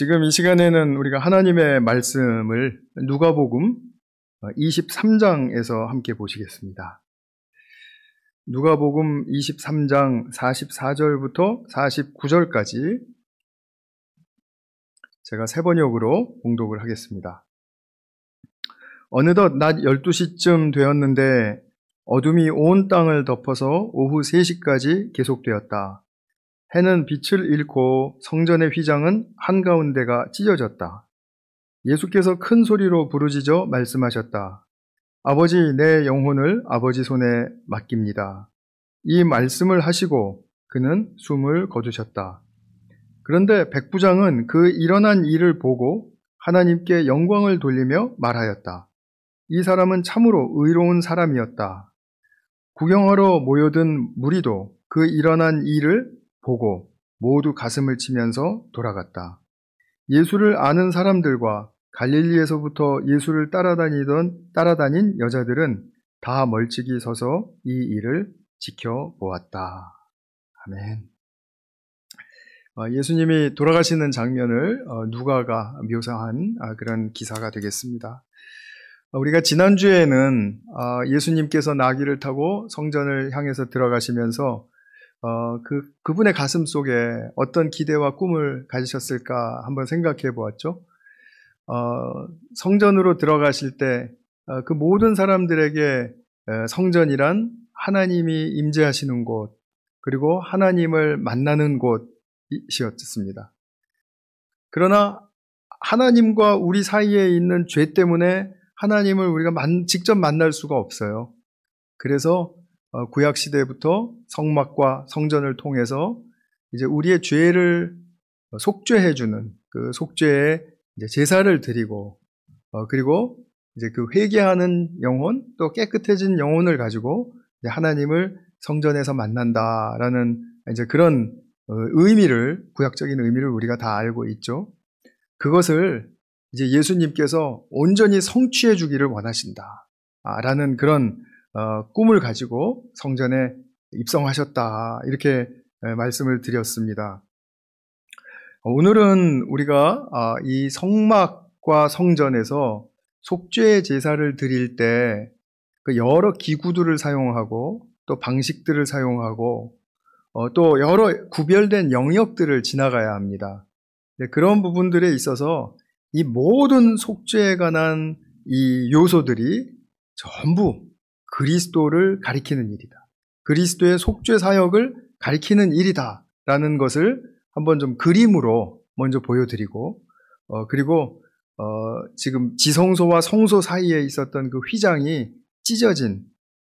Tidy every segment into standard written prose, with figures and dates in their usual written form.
지금 이 시간에는 우리가 하나님의 말씀을 누가복음 23장에서 함께 보시겠습니다. 누가복음 23장 44절부터 49절까지 제가 세 번역으로 봉독을 하겠습니다. 어느덧 낮 12시쯤 되었는데 어둠이 온 땅을 덮어서 오후 3시까지 계속되었다. 해는 빛을 잃고 성전의 휘장은 한가운데가 찢어졌다. 예수께서 큰 소리로 부르짖어 말씀하셨다. 아버지, 내 영혼을 아버지 손에 맡깁니다. 이 말씀을 하시고 그는 숨을 거두셨다. 그런데 백부장은 그 일어난 일을 보고 하나님께 영광을 돌리며 말하였다. 이 사람은 참으로 의로운 사람이었다. 구경하러 모여든 무리도 그 일어난 일을 보고 모두 가슴을 치면서 돌아갔다. 예수를 아는 사람들과 갈릴리에서부터 예수를 따라다닌 여자들은 다 멀찍이 서서 이 일을 지켜보았다. 아멘. 예수님이 돌아가시는 장면을 누가가 묘사한 그런 기사가 되겠습니다. 우리가 지난주에는 예수님께서 나귀를 타고 성전을 향해서 들어가시면서 그분의 가슴 속에 어떤 기대와 꿈을 가지셨을까 한번 생각해 보았죠. 성전으로 들어가실 때 그 모든 사람들에게 성전이란 하나님이 임재하시는 곳, 그리고 하나님을 만나는 곳이었습니다. 그러나 하나님과 우리 사이에 있는 죄 때문에 하나님을 우리가 직접 만날 수가 없어요. 그래서 구약 시대부터 성막과 성전을 통해서 이제 우리의 죄를 속죄해주는 그 속죄의 이제 제사를 드리고 그리고 이제 그 회개하는 영혼 또 깨끗해진 영혼을 가지고 이제 하나님을 성전에서 만난다라는 이제 그런 의미를 구약적인 의미를 우리가 다 알고 있죠. 그것을 이제 예수님께서 온전히 성취해 주기를 원하신다라는 그런 꿈을 가지고 성전에 입성하셨다 이렇게 말씀을 드렸습니다. 오늘은 우리가 이 성막과 성전에서 속죄의 제사를 드릴 때 그 여러 기구들을 사용하고 또 방식들을 사용하고 또 여러 구별된 영역들을 지나가야 합니다. 그런 부분들에 있어서 이 모든 속죄에 관한 이 요소들이 전부 그리스도를 가리키는 일이다. 그리스도의 속죄 사역을 가리키는 일이다. 라는 것을 한번 좀 그림으로 먼저 보여드리고, 그리고, 지금 지성소와 성소 사이에 있었던 그 휘장이 찢어진,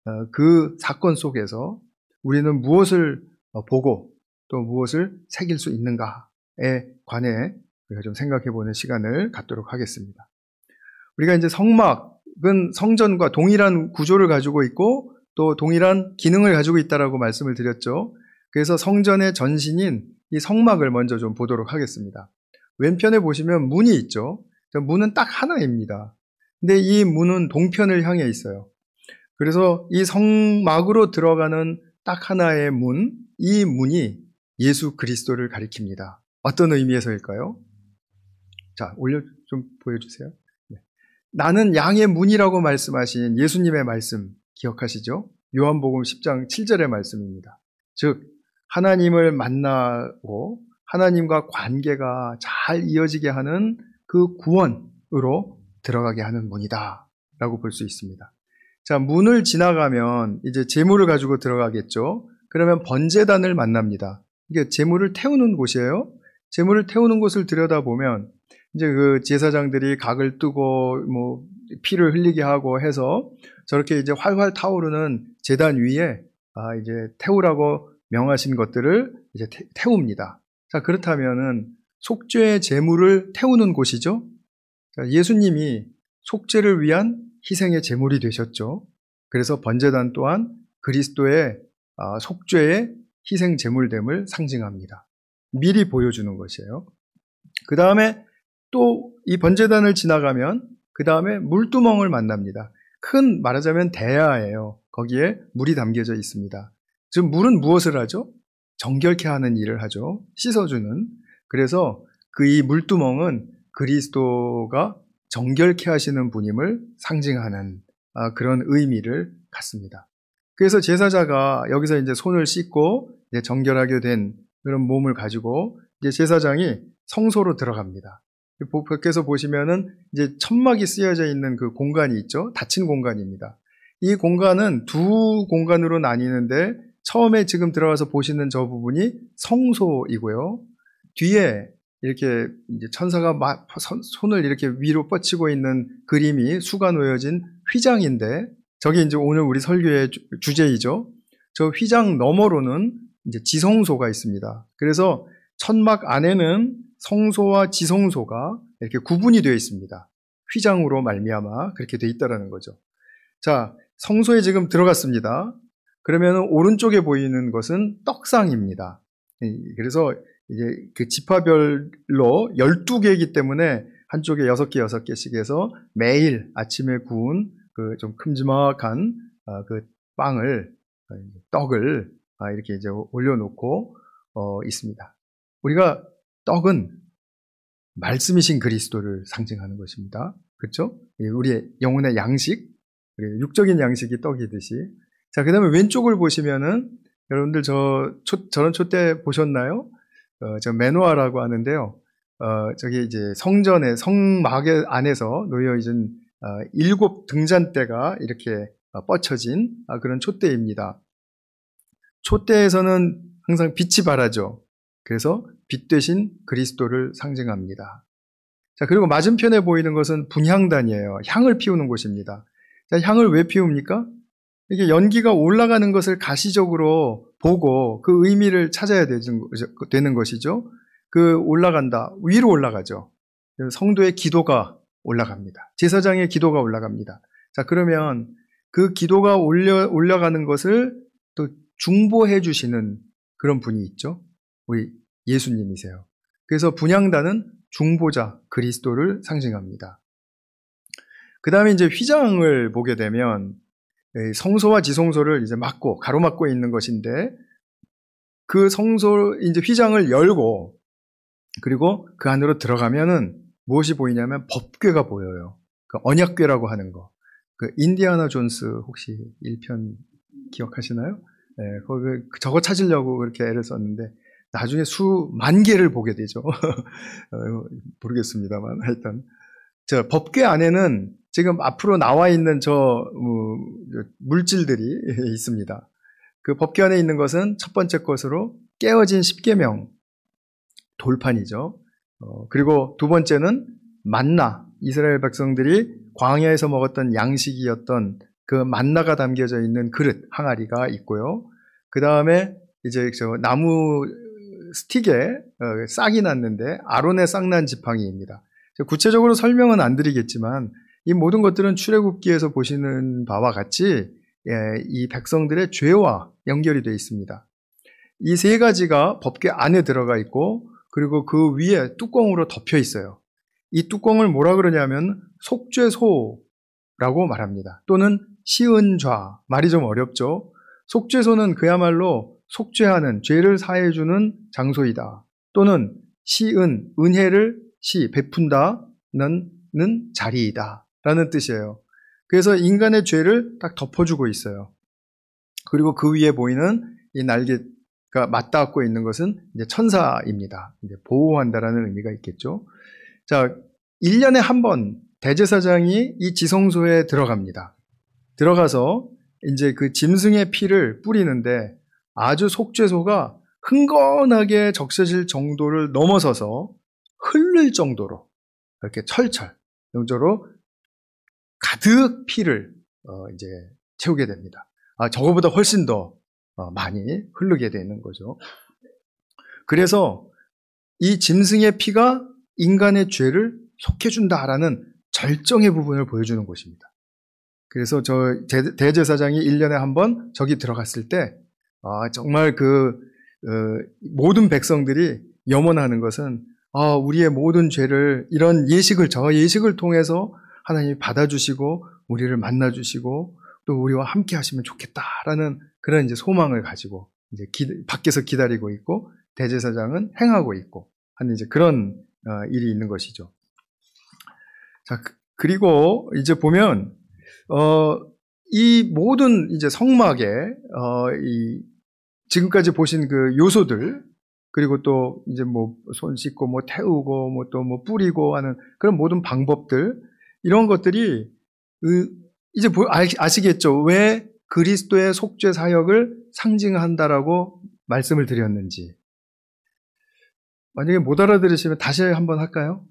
그 사건 속에서 우리는 무엇을 보고 또 무엇을 새길 수 있는가에 관해 우리가 좀 생각해 보는 시간을 갖도록 하겠습니다. 우리가 이제 성막은 성전과 동일한 구조를 가지고 있고 또 동일한 기능을 가지고 있다라고 말씀을 드렸죠. 그래서 성전의 전신인 이 성막을 먼저 좀 보도록 하겠습니다. 왼편에 보시면 문이 있죠. 문은 딱 하나입니다. 근데 이 문은 동편을 향해 있어요. 그래서 이 성막으로 들어가는 딱 하나의 문, 이 문이 예수 그리스도를 가리킵니다. 어떤 의미에서일까요? 자, 좀 보여주세요. 네. 나는 양의 문이라고 말씀하신 예수님의 말씀 기억하시죠? 요한복음 10장 7절의 말씀입니다. 즉 하나님을 만나고 하나님과 관계가 잘 이어지게 하는 그 구원으로 들어가게 하는 문이다 라고 볼 수 있습니다. 자, 문을 지나가면 이제 제물을 가지고 들어가겠죠. 그러면 번제단을 만납니다. 이게 제물을 태우는 곳이에요. 제물을 태우는 곳을 들여다보면 이제 그 제사장들이 각을 뜨고 뭐 피를 흘리게 하고 해서 저렇게 이제 활활 타오르는 제단 위에 이제 태우라고 명하신 것들을 이제 태웁니다. 자, 그렇다면은 속죄의 제물을 태우는 곳이죠. 자, 예수님이 속죄를 위한 희생의 제물이 되셨죠. 그래서 번제단 또한 그리스도의 속죄의 희생 제물됨을 상징합니다. 미리 보여주는 것이에요. 그 다음에 또 이 번제단을 지나가면 그 다음에 물두멍을 만납니다. 큰 말하자면 대야예요. 거기에 물이 담겨져 있습니다. 즉 물은 무엇을 하죠? 정결케 하는 일을 하죠. 씻어주는. 그래서 그 이 물두멍은 그리스도가 정결케 하시는 분임을 상징하는 그런 의미를 갖습니다. 그래서 제사자가 여기서 이제 손을 씻고 이제 정결하게 된 그런 몸을 가지고 이제 제사장이 성소로 들어갑니다. 밖에서 보시면은 이제 천막이 쓰여져 있는 그 공간이 있죠. 닫힌 공간입니다. 이 공간은 두 공간으로 나뉘는데 처음에 지금 들어가서 보시는 저 부분이 성소이고요. 뒤에 이렇게 이제 천사가 손을 이렇게 위로 뻗치고 있는 그림이 수가 놓여진 휘장인데 저게 이제 오늘 우리 설교의 주제이죠. 저 휘장 너머로는 이제 지성소가 있습니다. 그래서 천막 안에는 성소와 지성소가 이렇게 구분이 되어 있습니다. 휘장으로 말미암아 그렇게 되어 있다라는 거죠. 자, 성소에 지금 들어갔습니다. 그러면 오른쪽에 보이는 것은 떡상입니다. 그래서 이제 그 지파별로 12개이기 때문에 한쪽에 6개, 6개씩 해서 매일 아침에 구운 그 좀 큼지막한 그 빵을, 떡을 이렇게 이제 올려놓고 있습니다. 우리가 떡은 말씀이신 그리스도를 상징하는 것입니다. 그렇죠? 우리의 영혼의 양식, 우리 육적인 양식이 떡이듯이. 자, 그 다음에 왼쪽을 보시면은 여러분들 저런 촛대 보셨나요? 저 메노아라고 하는데요. 저기 이제 성전의 성막 안에서 놓여 있는 7 등잔대가 이렇게 뻗쳐진 그런 촛대입니다. 촛대에서는 항상 빛이 바라죠. 그래서 빛 대신 그리스도를 상징합니다. 자, 그리고 맞은편에 보이는 것은 분향단이에요. 향을 피우는 곳입니다. 자, 향을 왜 피웁니까? 이게 연기가 올라가는 것을 가시적으로 보고 그 의미를 찾아야 되는 것이죠. 그 올라간다. 위로 올라가죠. 성도의 기도가 올라갑니다. 제사장의 기도가 올라갑니다. 자, 그러면 그 기도가 올라가는 것을 또 중보해 주시는 그런 분이 있죠. 우리 예수님이세요. 그래서 분향단은 중보자 그리스도를 상징합니다. 그 다음에 이제 휘장을 보게 되면 성소와 지성소를 이제 가로막고 있는 것인데 그 성소 이제 휘장을 열고 그리고 그 안으로 들어가면은 무엇이 보이냐면 법궤가 보여요. 그 언약궤라고 하는 거. 그 인디아나 존스 혹시 1편 기억하시나요? 네, 거기 저거 찾으려고 그렇게 애를 썼는데 나중에 수만 개를 보게 되죠. 모르겠습니다만 하여튼 저 법궤 안에는 지금 앞으로 나와 있는 물질들이 있습니다. 그 법궤 안에 있는 것은 첫 번째 것으로 깨어진 십계명 돌판이죠. 그리고 두 번째는 만나, 이스라엘 백성들이 광야에서 먹었던 양식이었던 그 만나가 담겨져 있는 그릇 항아리가 있고요. 그 다음에 이제 저 나무 스틱에 싹이 났는데 아론의 싹난 지팡이입니다. 구체적으로 설명은 안 드리겠지만 이 모든 것들은 출애굽기에서 보시는 바와 같이 이 백성들의 죄와 연결이 되어 있습니다. 이 세 가지가 법궤 안에 들어가 있고 그리고 그 위에 뚜껑으로 덮여 있어요. 이 뚜껑을 뭐라 그러냐면 속죄소라고 말합니다. 또는 시은좌, 말이 좀 어렵죠. 속죄소는 그야말로 속죄하는, 죄를 사해주는 장소이다. 또는 시은, 은혜를 베푼다는 자리이다 라는 뜻이에요. 그래서 인간의 죄를 딱 덮어주고 있어요. 그리고 그 위에 보이는 이 날개가 맞닿고 있는 것은 이제 천사입니다. 이제 보호한다라는 의미가 있겠죠. 자, 1년에 한 번 대제사장이 이 지성소에 들어갑니다. 들어가서 이제 그 짐승의 피를 뿌리는데 아주 속죄소가 흥건하게 적셔질 정도를 넘어서서 흐를 정도로 이렇게 철철 정도로 가득 피를 이제 채우게 됩니다. 저거보다 훨씬 더 많이 흐르게 되는 거죠. 그래서 이 짐승의 피가 인간의 죄를 속해준다라는 절정의 부분을 보여주는 것입니다. 그래서 저 대제사장이 1년에 한 번 저기 들어갔을 때 정말 모든 백성들이 염원하는 것은 우리의 모든 죄를 저 예식을 통해서 하나님이 받아주시고 우리를 만나주시고 또 우리와 함께 하시면 좋겠다라는 그런 이제 소망을 가지고 이제 밖에서 기다리고 있고 대제사장은 행하고 있고 하는 이제 그런 일이 있는 것이죠. 자, 그리고 이제 보면 이 모든 이제 성막에 이 지금까지 보신 그 요소들, 그리고 또 이제 뭐 손 씻고 뭐 태우고 뭐 또 뭐 뿌리고 하는 그런 모든 방법들, 이런 것들이 이제 아시겠죠? 왜 그리스도의 속죄 사역을 상징한다라고 말씀을 드렸는지. 만약에 못 알아들으시면 다시 한번 할까요?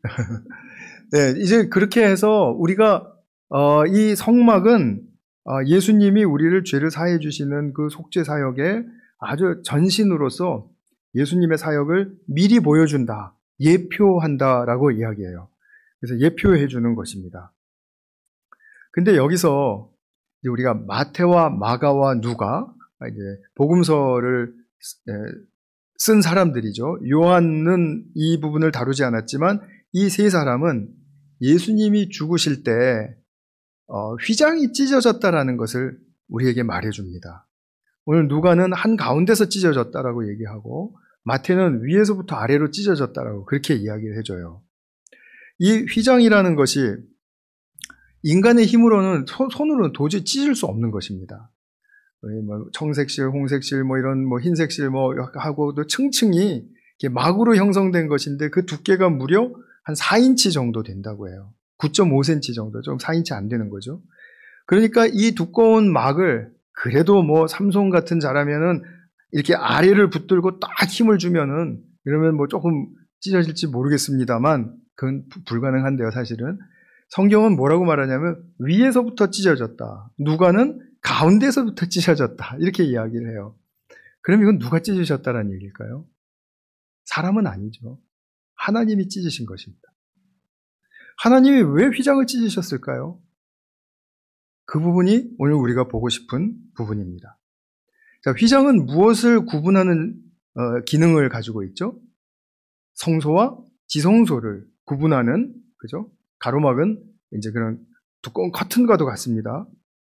네, 이제 그렇게 해서 우리가 이 성막은 예수님이 우리를 죄를 사해 주시는 그 속죄 사역의 아주 전신으로서 예수님의 사역을 미리 보여준다, 예표한다라고 이야기해요. 그래서 예표해 주는 것입니다. 근데 여기서 이제 우리가 마태와 마가와 누가 이제 복음서를 쓴 사람들이죠. 요한은 이 부분을 다루지 않았지만 이 세 사람은 예수님이 죽으실 때 휘장이 찢어졌다라는 것을 우리에게 말해줍니다. 오늘 누가는 한 가운데서 찢어졌다라고 얘기하고 마태는 위에서부터 아래로 찢어졌다라고 그렇게 이야기를 해줘요. 이 휘장이라는 것이 인간의 힘으로는 손으로는 도저히 찢을 수 없는 것입니다. 뭐 청색실, 홍색실, 뭐 이런 뭐 흰색실 뭐 하고도 층층이 막으로 형성된 것인데 그 두께가 무려 한 4인치 정도 된다고 해요. 9.5cm 정도, 좀 4인치 안 되는 거죠. 그러니까 이 두꺼운 막을 그래도 뭐 삼손 같은 자라면은 이렇게 아래를 붙들고 딱 힘을 주면은 이러면 뭐 조금 찢어질지 모르겠습니다만 그건 불가능한데요, 사실은. 성경은 뭐라고 말하냐면 위에서부터 찢어졌다. 누가는 가운데서부터 찢어졌다. 이렇게 이야기를 해요. 그럼 이건 누가 찢으셨다라는 얘기일까요? 사람은 아니죠. 하나님이 찢으신 것입니다. 하나님이 왜 휘장을 찢으셨을까요? 그 부분이 오늘 우리가 보고 싶은 부분입니다. 자, 휘장은 무엇을 구분하는 기능을 가지고 있죠? 성소와 지성소를 구분하는, 그죠? 가로막은 이제 그런 두꺼운 커튼과도 같습니다.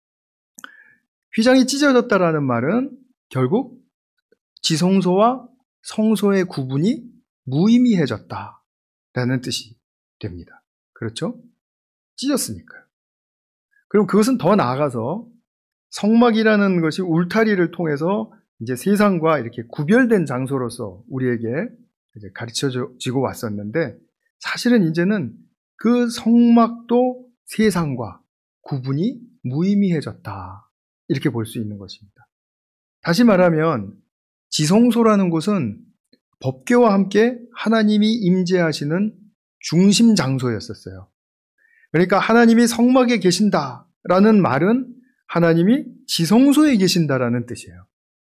휘장이 찢어졌다라는 말은 결국 지성소와 성소의 구분이 무의미해졌다라는 뜻이 됩니다. 그렇죠? 찢었으니까요. 그럼 그것은 더 나아가서 성막이라는 것이 울타리를 통해서 이제 세상과 이렇게 구별된 장소로서 우리에게 이제 가르쳐지고 왔었는데 사실은 이제는 그 성막도 세상과 구분이 무의미해졌다. 이렇게 볼 수 있는 것입니다. 다시 말하면 지성소라는 곳은 법궤와 함께 하나님이 임재하시는 중심 장소였었어요. 그러니까 하나님이 성막에 계신다라는 말은 하나님이 지성소에 계신다라는 뜻이에요.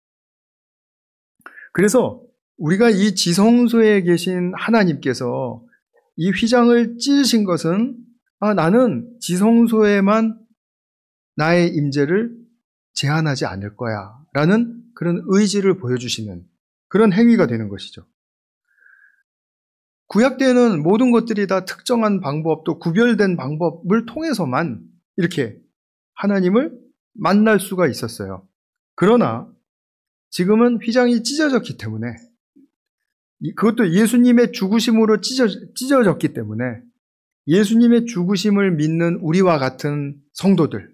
그래서 우리가 이 지성소에 계신 하나님께서 이 휘장을 찢으신 것은 나는 지성소에만 나의 임재를 제한하지 않을 거야 라는 그런 의지를 보여주시는 그런 행위가 되는 것이죠. 구약 때는 모든 것들이 다 특정한 방법, 또 구별된 방법을 통해서만 이렇게 하나님을 만날 수가 있었어요. 그러나 지금은 휘장이 찢어졌기 때문에, 그것도 예수님의 죽으심으로 찢어졌기 때문에 예수님의 죽으심을 믿는 우리와 같은 성도들은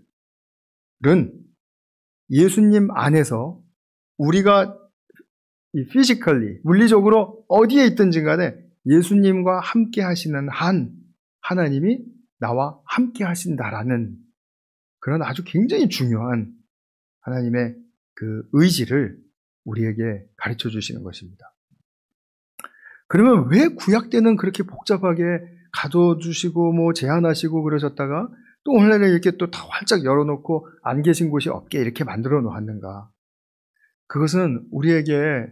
예수님 안에서 우리가 physically, 물리적으로 어디에 있든지 간에 예수님과 함께 하시는 한 하나님이 나와 함께 하신다라는 그런 아주 굉장히 중요한 하나님의 그 의지를 우리에게 가르쳐 주시는 것입니다. 그러면 왜 구약 때는 그렇게 복잡하게 가둬주시고 뭐 제한하시고 그러셨다가 또 오늘날에 이렇게 또 다 활짝 열어놓고 안 계신 곳이 없게 이렇게 만들어 놓았는가? 그것은 우리에게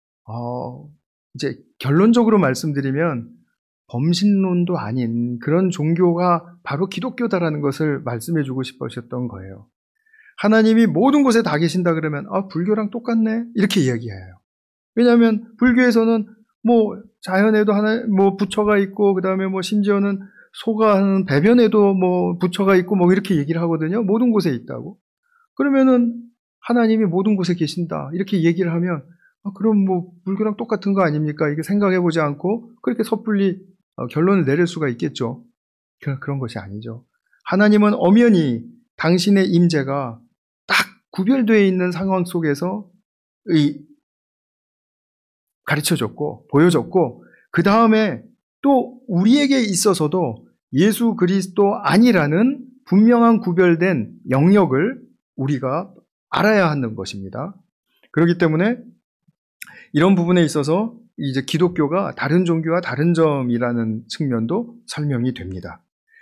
이제 결론적으로 말씀드리면 범신론도 아닌 그런 종교가 바로 기독교다라는 것을 말씀해 주고 싶으셨던 거예요. 하나님이 모든 곳에 다 계신다 그러면 불교랑 똑같네 이렇게 이야기해요. 왜냐하면 불교에서는 뭐 자연에도 뭐 부처가 있고 그다음에 뭐 심지어는 소가 하는 배변에도 뭐 부처가 있고 뭐 이렇게 얘기를 하거든요. 모든 곳에 있다고. 그러면은 하나님이 모든 곳에 계신다 이렇게 얘기를 하면 그럼 뭐 불교랑 똑같은 거 아닙니까? 이게 생각해보지 않고 그렇게 섣불리 결론을 내릴 수가 있겠죠. 그런 것이 아니죠. 하나님은 엄연히 당신의 임재가 딱 구별되어 있는 상황 속에서 가르쳐줬고 보여줬고, 그 다음에 또 우리에게 있어서도 예수 그리스도 아니라는 분명한 구별된 영역을 우리가 알아야 하는 것입니다. 그렇기 때문에 이런 부분에 있어서 이제 기독교가 다른 종교와 다른 점이라는 측면도 설명이 됩니다.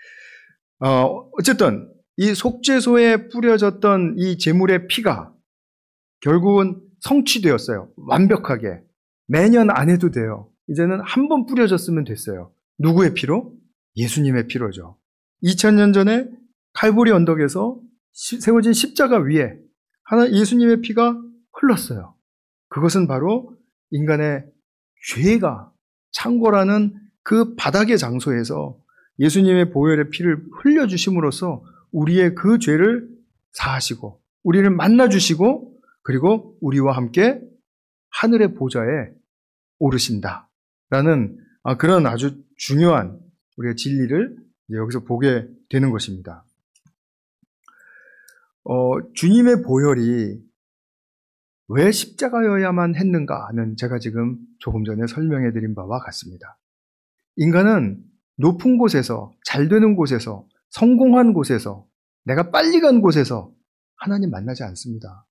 어쨌든 이 속죄소에 뿌려졌던 이 제물의 피가 결국은 성취되었어요. 완벽하게. 매년 안 해도 돼요. 이제는 한 번 뿌려졌으면 됐어요. 누구의 피로? 예수님의 피로죠. 2000년 전에 칼보리 언덕에서 세워진 십자가 위에 예수님의 피가 흘렀어요. 그것은 바로 인간의 죄가 창고라는 그 바닥의 장소에서 예수님의 보혈의 피를 흘려주심으로써 우리의 그 죄를 사하시고 우리를 만나주시고 그리고 우리와 함께 하늘의 보좌에 오르신다라는 그런 아주 중요한 우리의 진리를 여기서 보게 되는 것입니다. 주님의 보혈이 왜 십자가여야만 했는가는 제가 지금 조금 전에 설명해 드린 바와 같습니다. 인간은 높은 곳에서, 잘 되는 곳에서, 성공한 곳에서, 내가 빨리 간 곳에서 하나님 만나지 않습니다.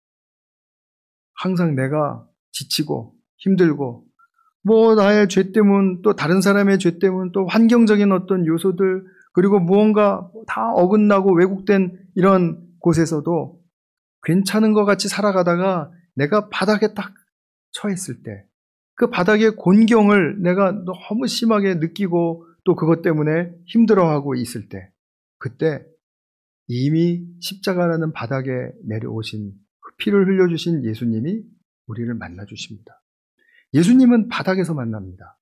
항상 내가 지치고 힘들고 나의 죄 때문, 또 다른 사람의 죄 때문, 또 환경적인 어떤 요소들, 그리고 무언가 다 어긋나고 왜곡된 이런 곳에서도 괜찮은 것 같이 살아가다가 내가 바닥에 딱 처했을 때, 그 바닥의 곤경을 내가 너무 심하게 느끼고 또 그것 때문에 힘들어하고 있을 때, 그때 이미 십자가라는 바닥에 내려오신 그 피를 흘려주신 예수님이 우리를 만나주십니다. 예수님은 바닥에서 만납니다.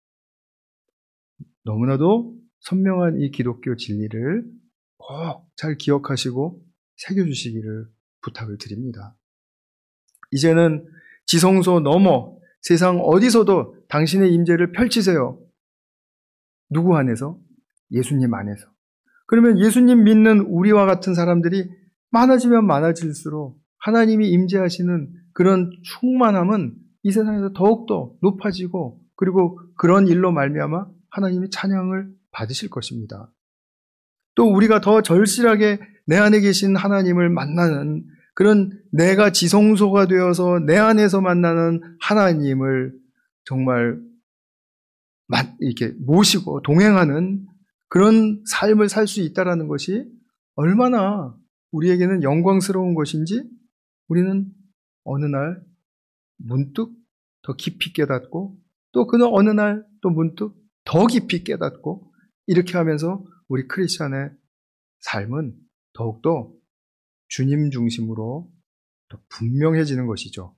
너무나도 선명한 이 기독교 진리를 꼭 잘 기억하시고 새겨주시기를 부탁을 드립니다. 이제는 지성소 넘어 세상 어디서도 당신의 임재를 펼치세요. 누구 안에서? 예수님 안에서. 그러면 예수님 믿는 우리와 같은 사람들이 많아지면 많아질수록 하나님이 임재하시는 그런 충만함은 이 세상에서 더욱더 높아지고, 그리고 그런 일로 말미암아 하나님이 찬양을 받으실 것입니다. 또 우리가 더 절실하게 내 안에 계신 하나님을 만나는 그런 내가 지성소가 되어서 내 안에서 만나는 하나님을 정말 이렇게 모시고 동행하는 그런 삶을 살 수 있다는 것이 얼마나 우리에게는 영광스러운 것인지 우리는 어느 날 문득 더 깊이 깨닫고, 또 그 어느 날 또 문득 더 깊이 깨닫고, 이렇게 하면서 우리 크리스찬의 삶은 더욱더 주님 중심으로 더 분명해지는 것이죠.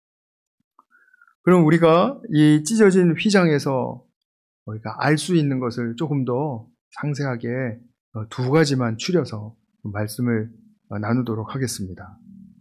그럼 우리가 이 찢어진 휘장에서 우리가 알 수 있는 것을 조금 더 상세하게 두 가지만 추려서 말씀을 나누도록 하겠습니다.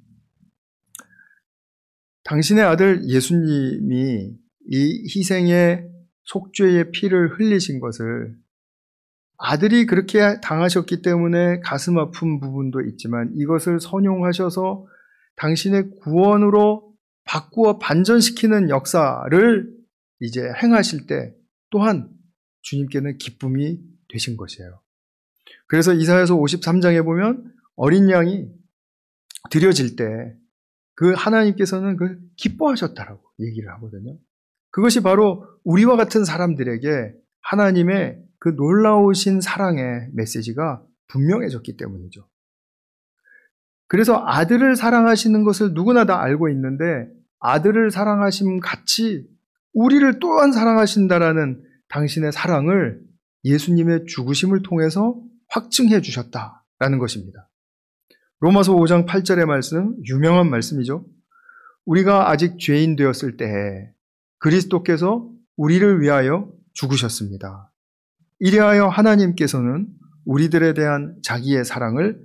당신의 아들 예수님이 이 희생의 속죄의 피를 흘리신 것을 아들이 그렇게 당하셨기 때문에 가슴 아픈 부분도 있지만, 이것을 선용하셔서 당신의 구원으로 바꾸어 반전시키는 역사를 이제 행하실 때 또한 주님께는 기쁨이 되신 것이에요. 그래서 이사야서 53장에 보면 어린 양이 드려질 때 그 하나님께서는 그 기뻐하셨다라고 얘기를 하거든요. 그것이 바로 우리와 같은 사람들에게 하나님의 그 놀라우신 사랑의 메시지가 분명해졌기 때문이죠. 그래서 아들을 사랑하시는 것을 누구나 다 알고 있는데, 아들을 사랑하심 같이 우리를 또한 사랑하신다라는 당신의 사랑을 예수님의 죽으심을 통해서 확증해 주셨다라는 것입니다. 로마서 5장 8절의 말씀, 유명한 말씀이죠. 우리가 아직 죄인 되었을 때에 그리스도께서 우리를 위하여 죽으셨습니다. 이리하여 하나님께서는 우리들에 대한 자기의 사랑을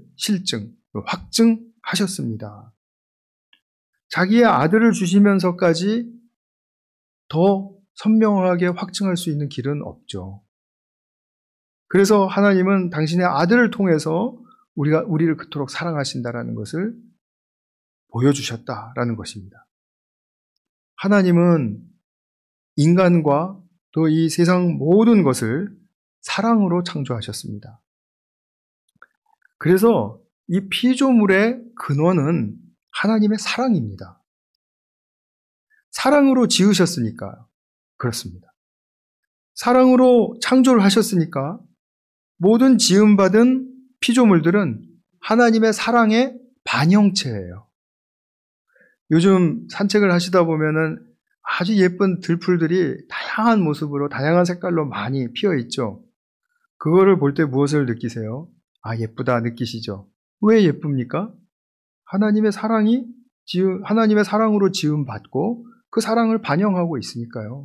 확증하셨습니다. 자기의 아들을 주시면서까지 더 선명하게 확증할 수 있는 길은 없죠. 그래서 하나님은 당신의 아들을 통해서 우리를 그토록 사랑하신다라는 것을 보여주셨다라는 것입니다. 하나님은 인간과 또 이 세상 모든 것을 사랑으로 창조하셨습니다. 그래서 이 피조물의 근원은 하나님의 사랑입니다. 사랑으로 지으셨으니까 그렇습니다. 사랑으로 창조를 하셨으니까 모든 지음받은 피조물들은 하나님의 사랑의 반영체예요. 요즘 산책을 하시다 보면은 아주 예쁜 들풀들이 다양한 모습으로 다양한 색깔로 많이 피어 있죠. 그거를 볼 때 무엇을 느끼세요? 아, 예쁘다 느끼시죠? 왜 예쁩니까? 하나님의 사랑으로 지음받고 그 사랑을 반영하고 있으니까요.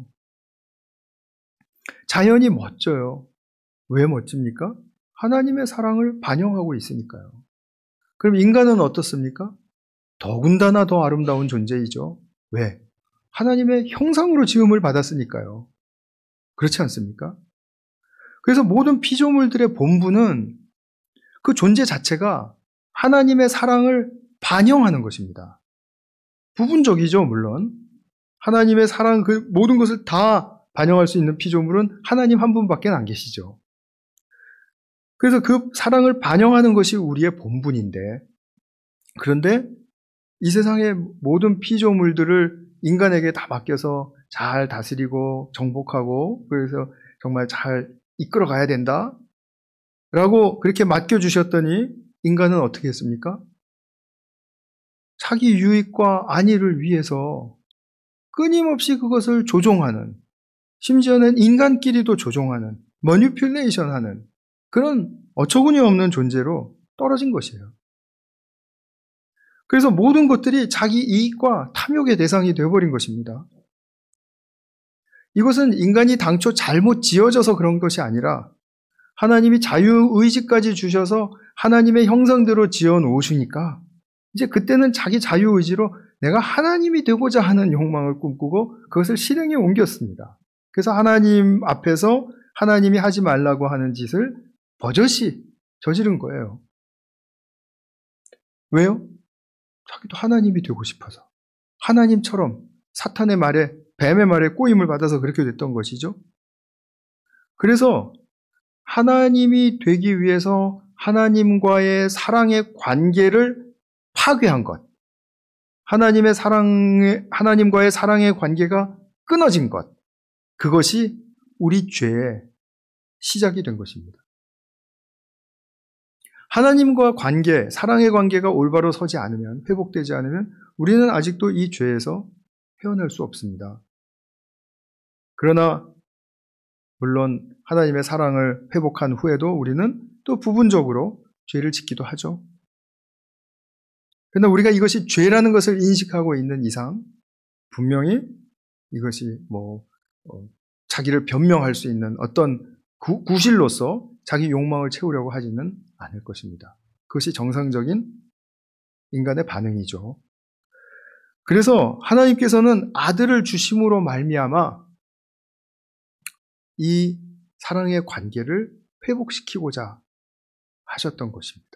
자연이 멋져요. 왜 멋집니까? 하나님의 사랑을 반영하고 있으니까요. 그럼 인간은 어떻습니까? 더군다나 더 아름다운 존재이죠. 왜? 하나님의 형상으로 지음을 받았으니까요. 그렇지 않습니까? 그래서 모든 피조물들의 본분은 그 존재 자체가 하나님의 사랑을 반영하는 것입니다. 부분적이죠, 물론. 하나님의 사랑, 그 모든 것을 다 반영할 수 있는 피조물은 하나님 한 분밖에 안 계시죠. 그래서 그 사랑을 반영하는 것이 우리의 본분인데, 그런데 이 세상의 모든 피조물들을 인간에게 다 맡겨서 잘 다스리고 정복하고 그래서 정말 잘 이끌어 가야 된다 라고 그렇게 맡겨주셨더니 인간은 어떻게 했습니까? 자기 유익과 안위를 위해서 끊임없이 그것을 조종하는, 심지어는 인간끼리도 조종하는, 머니퓰레이션하는 그런 어처구니 없는 존재로 떨어진 것이에요. 그래서 모든 것들이 자기 이익과 탐욕의 대상이 되어버린 것입니다. 이것은 인간이 당초 잘못 지어져서 그런 것이 아니라 하나님이 자유의지까지 주셔서 하나님의 형상대로 지어 놓으시니까 이제 그때는 자기 자유의지로 내가 하나님이 되고자 하는 욕망을 꿈꾸고 그것을 실행에 옮겼습니다. 그래서 하나님 앞에서 하나님이 하지 말라고 하는 짓을 버젓이 저지른 거예요. 왜요? 자기도 하나님이 되고 싶어서. 하나님처럼 사탄의 말에, 뱀의 말에 꼬임을 받아서 그렇게 됐던 것이죠. 그래서 하나님이 되기 위해서 하나님과의 사랑의 관계를 파괴한 것, 하나님과의 사랑의 관계가 끊어진 것, 그것이 우리 죄의 시작이 된 것입니다. 하나님과 관계, 사랑의 관계가 올바로 서지 않으면, 회복되지 않으면 우리는 아직도 이 죄에서 헤어날 수 없습니다. 그러나 물론 하나님의 사랑을 회복한 후에도 우리는 또 부분적으로 죄를 짓기도 하죠. 그러나 우리가 이것이 죄라는 것을 인식하고 있는 이상 분명히 이것이 자기를 변명할 수 있는 어떤 구실로서 자기 욕망을 채우려고 하지는 않을 것입니다. 그것이 정상적인 인간의 반응이죠. 그래서 하나님께서는 아들을 주심으로 말미암아 이 사랑의 관계를 회복시키고자 하셨던 것입니다.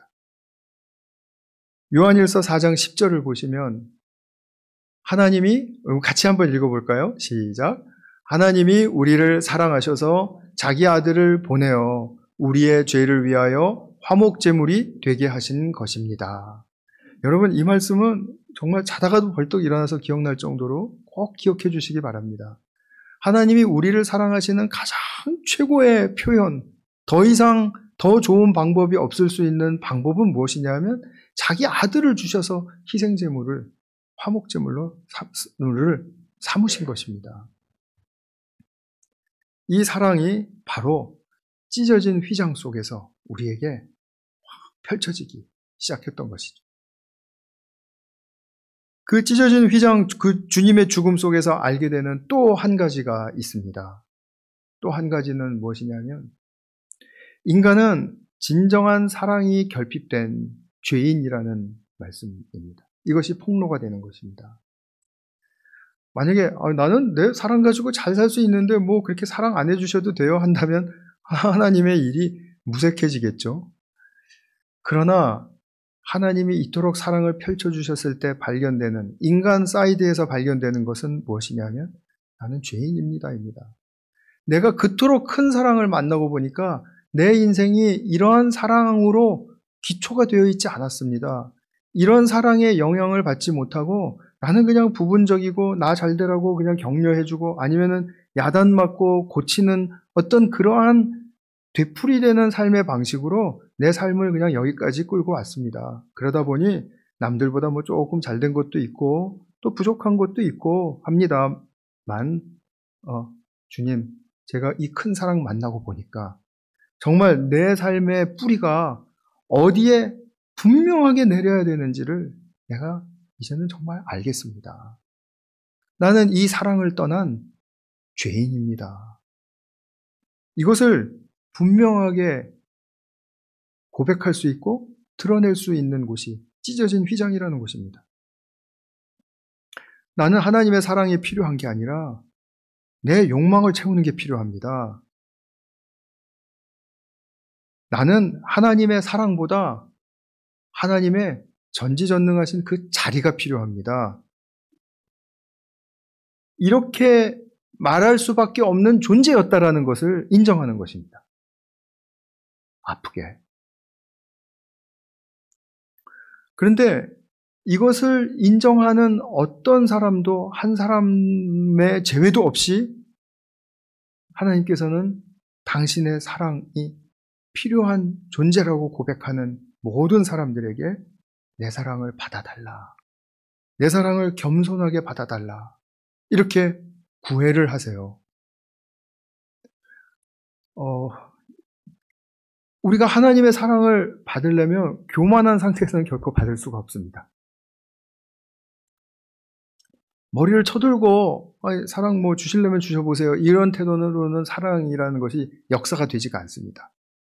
요한일서 4장 10절을 보시면 하나님이, 같이 한번 읽어볼까요? 시작. 하나님이 우리를 사랑하셔서 자기 아들을 보내어 우리의 죄를 위하여 화목제물이 되게 하신 것입니다. 여러분, 이 말씀은 정말 자다가도 벌떡 일어나서 기억날 정도로 꼭 기억해 주시기 바랍니다. 하나님이 우리를 사랑하시는 가장 최고의 표현, 더 이상 더 좋은 방법이 없을 수 있는 방법은 무엇이냐면 자기 아들을 주셔서 희생제물을, 화목제물로 삼으신 것입니다. 이 사랑이 바로 찢어진 휘장 속에서 우리에게 펼쳐지기 시작했던 것이죠. 그 찢어진 휘장, 그 주님의 죽음 속에서 알게 되는 또 한 가지가 있습니다. 또 한 가지는 무엇이냐면 인간은 진정한 사랑이 결핍된 죄인이라는 말씀입니다. 이것이 폭로가 되는 것입니다. 만약에 나는 내 사랑 가지고 잘 살 수 있는데 뭐 그렇게 사랑 안 해주셔도 돼요 한다면 하나님의 일이 무색해지겠죠. 그러나 하나님이 이토록 사랑을 펼쳐주셨을 때 발견되는, 인간 사이드에서 발견되는 것은 무엇이냐면 나는 죄인입니다입니다. 내가 그토록 큰 사랑을 만나고 보니까 내 인생이 이러한 사랑으로 기초가 되어 있지 않았습니다. 이런 사랑의 영향을 받지 못하고 나는 그냥 부분적이고 나 잘되라고 그냥 격려해주고 아니면은 야단 맞고 고치는 어떤 그러한 되풀이되는 삶의 방식으로 내 삶을 그냥 여기까지 끌고 왔습니다. 그러다 보니 남들보다 뭐 조금 잘된 것도 있고 또 부족한 것도 있고 합니다만 주님, 제가 이 큰 사랑 만나고 보니까 정말 내 삶의 뿌리가 어디에 분명하게 내려야 되는지를 내가 이제는 정말 알겠습니다. 나는 이 사랑을 떠난 죄인입니다. 이것을 분명하게 고백할 수 있고 드러낼 수 있는 곳이 찢어진 휘장이라는 곳입니다. 나는 하나님의 사랑이 필요한 게 아니라 내 욕망을 채우는 게 필요합니다. 나는 하나님의 사랑보다 하나님의 전지전능하신 그 자리가 필요합니다. 이렇게 말할 수밖에 없는 존재였다라는 것을 인정하는 것입니다. 아프게. 그런데 이것을 인정하는 어떤 사람도 한 사람의 제외도 없이 하나님께서는 당신의 사랑이 필요한 존재라고 고백하는 모든 사람들에게 내 사랑을 받아달라. 내 사랑을 겸손하게 받아달라. 이렇게 구애를 하세요. 우리가 하나님의 사랑을 받으려면 교만한 상태에서는 결코 받을 수가 없습니다. 머리를 쳐들고 사랑 뭐 주시려면 주셔보세요. 이런 태도로는 사랑이라는 것이 역사가 되지가 않습니다.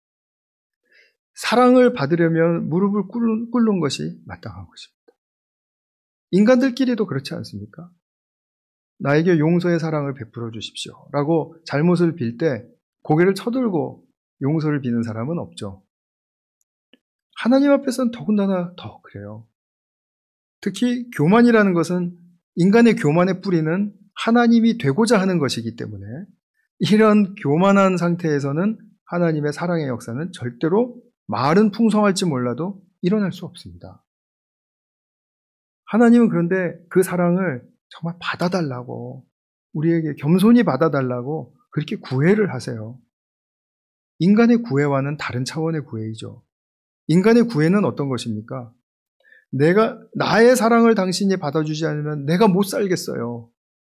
사랑을 받으려면 무릎을 꿇는 것이 마땅한 것입니다. 인간들끼리도 그렇지 않습니까? 나에게 용서의 사랑을 베풀어 주십시오 라고 잘못을 빌 때 고개를 쳐들고 용서를 비는 사람은 없죠. 하나님 앞에서는 더군다나 더 그래요. 특히 교만이라는 것은 인간의 교만의 뿌리는 하나님이 되고자 하는 것이기 때문에 이런 교만한 상태에서는 하나님의 사랑의 역사는 절대로 말은 풍성할지 몰라도 일어날 수 없습니다. 하나님은 그런데 그 사랑을 정말 받아달라고, 우리에게 겸손히 받아달라고 그렇게 구애를 하세요. 인간의 구애와는 다른 차원의 구애이죠. 인간의 구애는 어떤 것입니까? 나의 사랑을 당신이 받아주지 않으면 내가 못 살겠어요.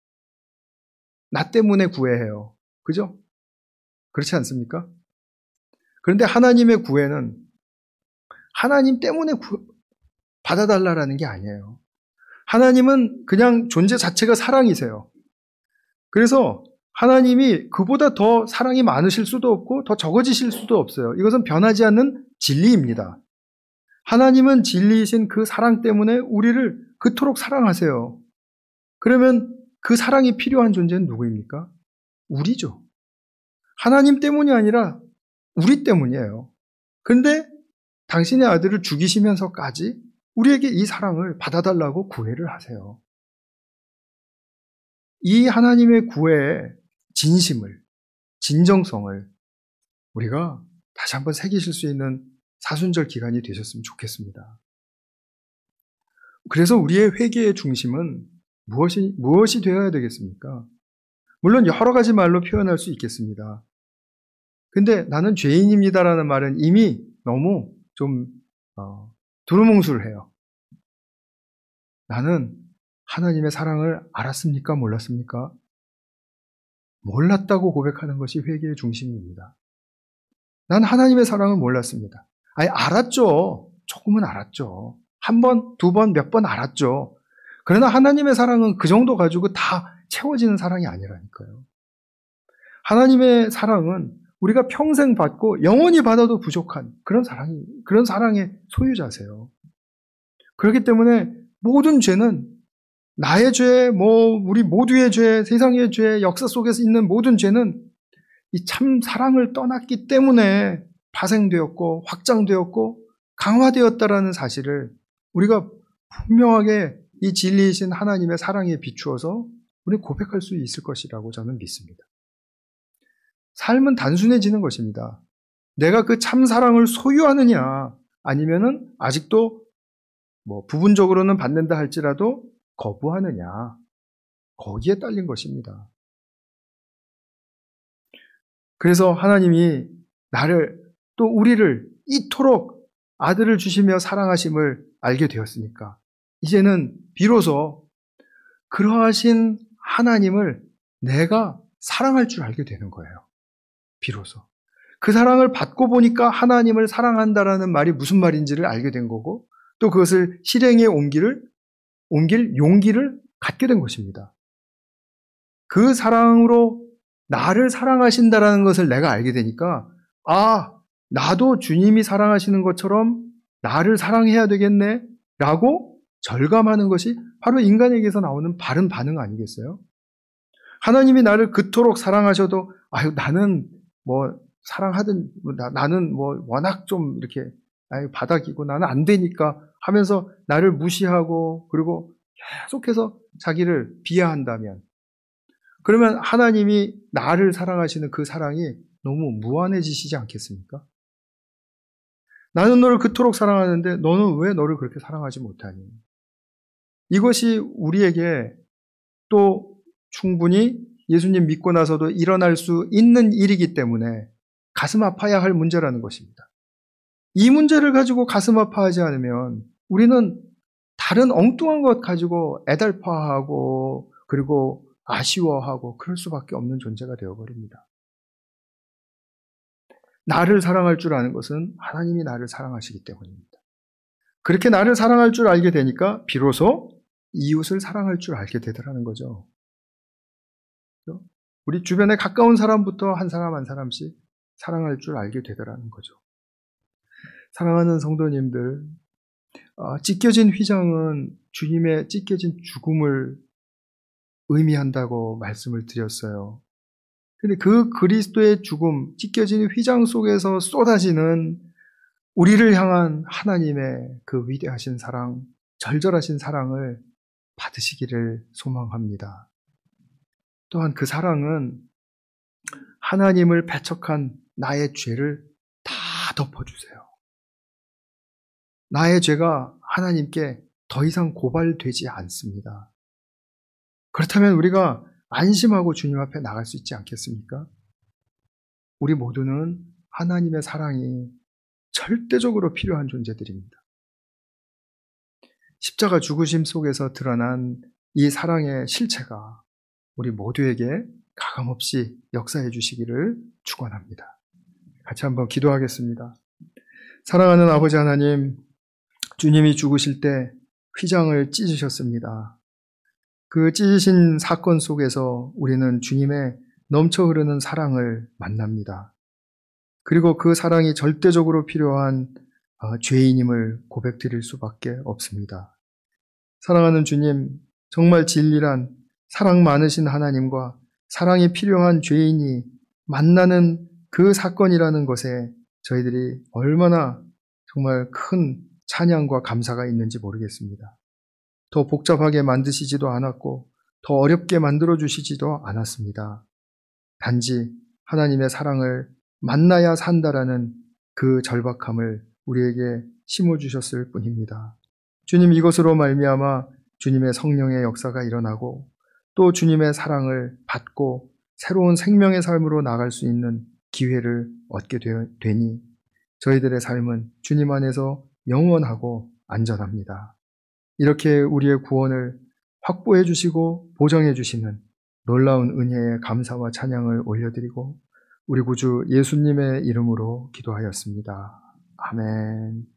나 때문에 구애해요. 그죠? 그렇지 않습니까? 그런데 하나님의 구애는 하나님 때문에 받아달라라는 게 아니에요. 하나님은 그냥 존재 자체가 사랑이세요. 그래서 하나님이 그보다 더 사랑이 많으실 수도 없고 더 적어지실 수도 없어요. 이것은 변하지 않는 진리입니다. 하나님은 진리이신 그 사랑 때문에 우리를 그토록 사랑하세요. 그러면 그 사랑이 필요한 존재는 누구입니까? 우리죠. 하나님 때문이 아니라 우리 때문이에요. 그런데 당신의 아들을 죽이시면서까지 우리에게 이 사랑을 받아달라고 구애를 하세요. 이 하나님의 구애의 진심을, 진정성을 우리가 다시 한번 새기실 수 있는 사순절 기간이 되셨으면 좋겠습니다. 그래서 우리의 회개의 중심은 무엇이 되어야 되겠습니까? 물론 여러 가지 말로 표현할 수 있겠습니다. 근데 나는 죄인입니다라는 말은 이미 너무 좀 두루뭉술해요. 나는 하나님의 사랑을 알았습니까? 몰랐습니까? 몰랐다고 고백하는 것이 회개의 중심입니다. 난 하나님의 사랑을 몰랐습니다. 알았죠. 조금은 알았죠. 한 번, 두 번, 몇 번 알았죠. 그러나 하나님의 사랑은 그 정도 가지고 다 채워지는 사랑이 아니라니까요. 하나님의 사랑은 우리가 평생 받고 영원히 받아도 부족한 그런 사랑의 소유자세요. 그렇기 때문에 모든 죄는 나의 죄, 우리 모두의 죄, 세상의 죄, 역사 속에서 있는 모든 죄는 이 참 사랑을 떠났기 때문에 파생되었고 확장되었고 강화되었다라는 사실을 우리가 분명하게 이 진리이신 하나님의 사랑에 비추어서 우리 고백할 수 있을 것이라고 저는 믿습니다. 삶은 단순해지는 것입니다. 내가 그 참 사랑을 소유하느냐 아니면은 아직도 부분적으로는 받는다 할지라도 거부하느냐, 거기에 딸린 것입니다. 그래서 하나님이 나를 또 우리를 이토록 아들을 주시며 사랑하심을 알게 되었으니까 이제는 비로소 그러하신 하나님을 내가 사랑할 줄 알게 되는 거예요. 비로소. 그 사랑을 받고 보니까 하나님을 사랑한다라는 말이 무슨 말인지를 알게 된 거고 또 그것을 실행에 옮길 용기를 갖게 된 것입니다. 그 사랑으로 나를 사랑하신다라는 것을 내가 알게 되니까 나도 주님이 사랑하시는 것처럼 나를 사랑해야 되겠네 라고 절감하는 것이 바로 인간에게서 나오는 바른 반응 아니겠어요? 하나님이 나를 그토록 사랑하셔도 나는 사랑하든 나는 워낙 좀 이렇게 바닥이고 나는 안 되니까 하면서 나를 무시하고 그리고 계속해서 자기를 비하한다면 그러면 하나님이 나를 사랑하시는 그 사랑이 너무 무한해지시지 않겠습니까? 나는 너를 그토록 사랑하는데 너는 왜 너를 그렇게 사랑하지 못하니? 이것이 우리에게 또 충분히 예수님 믿고 나서도 일어날 수 있는 일이기 때문에 가슴 아파야 할 문제라는 것입니다. 이 문제를 가지고 가슴 아파하지 않으면 우리는 다른 엉뚱한 것 가지고 애달파하고 그리고 아쉬워하고 그럴 수밖에 없는 존재가 되어버립니다. 나를 사랑할 줄 아는 것은 하나님이 나를 사랑하시기 때문입니다. 그렇게 나를 사랑할 줄 알게 되니까 비로소 이웃을 사랑할 줄 알게 되더라는 거죠. 우리 주변에 가까운 사람부터 한 사람 한 사람씩 사랑할 줄 알게 되더라는 거죠. 사랑하는 성도님들, 찢겨진 휘장은 주님의 찢겨진 죽음을 의미한다고 말씀을 드렸어요. 근데 그 그리스도의 죽음, 찢겨진 휘장 속에서 쏟아지는 우리를 향한 하나님의 그 위대하신 사랑, 절절하신 사랑을 받으시기를 소망합니다. 또한 그 사랑은 하나님을 배척한 나의 죄를 다 덮어주세요. 나의 죄가 하나님께 더 이상 고발되지 않습니다. 그렇다면 우리가 안심하고 주님 앞에 나갈 수 있지 않겠습니까? 우리 모두는 하나님의 사랑이 절대적으로 필요한 존재들입니다. 십자가 죽으심 속에서 드러난 이 사랑의 실체가 우리 모두에게 가감없이 역사해 주시기를 축원합니다. 같이 한번 기도하겠습니다. 사랑하는 아버지 하나님, 주님이 죽으실 때 휘장을 찢으셨습니다. 그 찢으신 사건 속에서 우리는 주님의 넘쳐 흐르는 사랑을 만납니다. 그리고 그 사랑이 절대적으로 필요한 죄인임을 고백드릴 수밖에 없습니다. 사랑하는 주님, 정말 진리란 사랑 많으신 하나님과 사랑이 필요한 죄인이 만나는 그 사건이라는 것에 저희들이 얼마나 정말 큰 찬양과 감사가 있는지 모르겠습니다. 더 복잡하게 만드시지도 않았고 더 어렵게 만들어주시지도 않았습니다. 단지 하나님의 사랑을 만나야 산다라는 그 절박함을 우리에게 심어주셨을 뿐입니다. 주님, 이것으로 말미암아 주님의 성령의 역사가 일어나고 또 주님의 사랑을 받고 새로운 생명의 삶으로 나갈 수 있는 기회를 얻게 되니 저희들의 삶은 주님 안에서 영원하고 안전합니다. 이렇게 우리의 구원을 확보해 주시고 보정해 주시는 놀라운 은혜에 감사와 찬양을 올려드리고 우리 구주 예수님의 이름으로 기도하였습니다. 아멘.